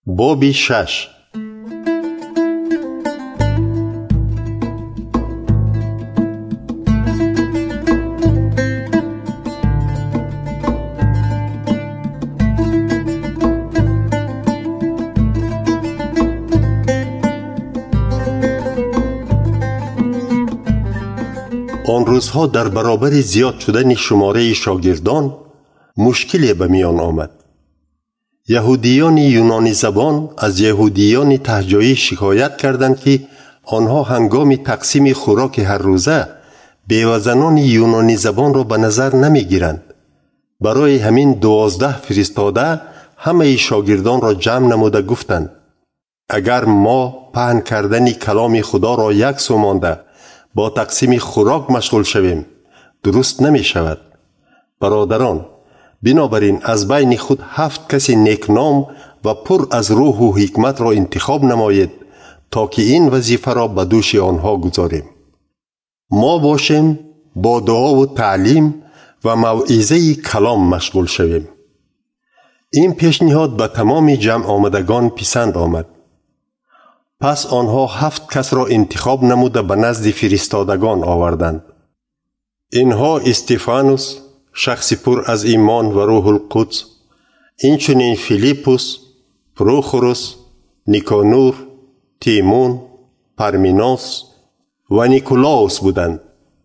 باب 6. آن روزها در برابر زیاد شدن شماره شاگردان مشکلی به میان آمد. یهودیان یونانی زبان از یهودیان تهجایی شکایت کردند که آنها هنگام تقسیم خوراک هر روزه بیوزنان یونانی زبان را به نظر نمی گیرند. برای همین 12 فرستاده همه شاگردان را جمع نموده گفتند: اگر ما پهن کردن کلام خدا را یک سو مانده با تقسیم خوراک مشغول شویم درست نمی شود. برادران، بنابراین از بین خود 7 کسی نیکنام و پر از روح و حکمت را انتخاب نمایید تا که این وظیفه را به دوش آنها گذاریم. ما باشیم با دعا و تعلیم و موعظه کلام مشغول شویم. این پیشنهاد به تمام جمع آمدگان پسند آمد. پس آنها 7 کس را انتخاب نموده به نزد فرستادگان آوردند. اینها استفانوس، شخص پر از ایمان و روح القدس، اینچنین فیلیپوس، پروخوروس، نیکانور، تیمون، پرمیناس و نیکولاوس بودند.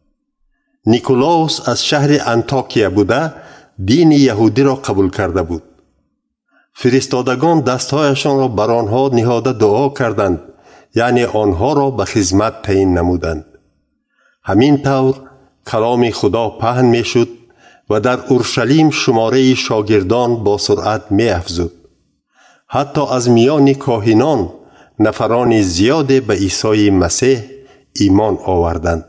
نیکولاوس از شهر انطاکیه بوده دین یهودی را قبول کرده بود. فرستادگان دستهایشان را بر آنها نهاده دعا کردند، یعنی آنها را به خدمت تعیین نمودند. همین طور کلام خدا پهن می شد و در اورشلیم شماره شاگردان با سرعت می افزود. حتی از میان کاهنان نفران زیاد به عیسی مسیح ایمان آوردند.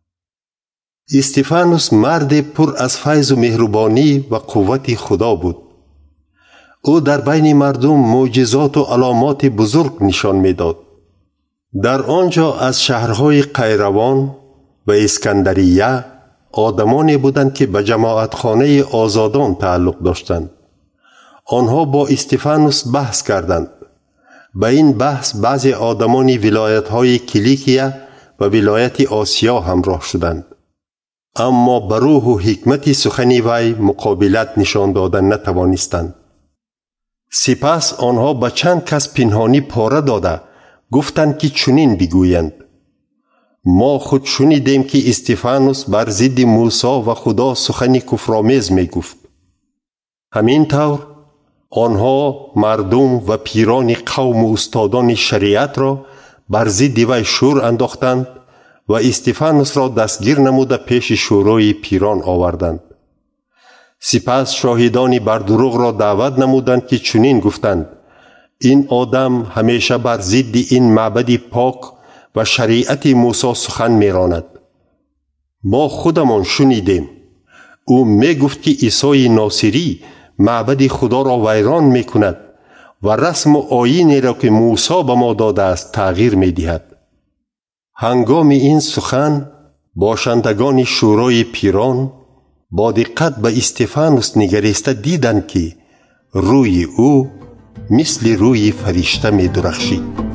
استفانوس مرد پر از فیض و مهربانی و قوت خدا بود. او در بین مردم معجزات و علامات بزرگ نشان می‌داد. در آنجا از شهرهای قیروان و اسکندریه آدمانی بودند که به جماعتخانه آزادان تعلق داشتند. آنها با استفانوس بحث کردند. به این بحث بعضی آدمان ولایت‌های کلیکیه و ولایت آسیا همراه شدند. اما به روح و حکمت سخن وی مقابلت نشان دادن نتوانستند. سپس آنها به چند کس پنهانی پاره داده گفتند که چنین بگویند: ما خود شنیدیم که استفانوس بر ضد موسی و خدا سخن کفرآمیز می گفت. همین طور آنها مردم و پیران قوم و استادان شریعت را بر ضد وی شور انداختند و استفانوس را دستگیر نموده پیش شورای پیران آوردند. سپس شاهدانی بر دروغ را دعوت نمودند که چنین گفتند: این آدم همیشه بر ضد این معبد پاک و شریعت موسی سخن می‌راند. ما خودمان شنیدیم او می گفت که عیسی ناصری معبد خدا را ویران می کند و رسم و آیینی را که موسی به ما داده است تغییر می دهد. هنگام این سخن باشندگان شورای پیران با دقت به استفانوس نگریسته دیدند که روی او مثل روی فرشته می درخشید.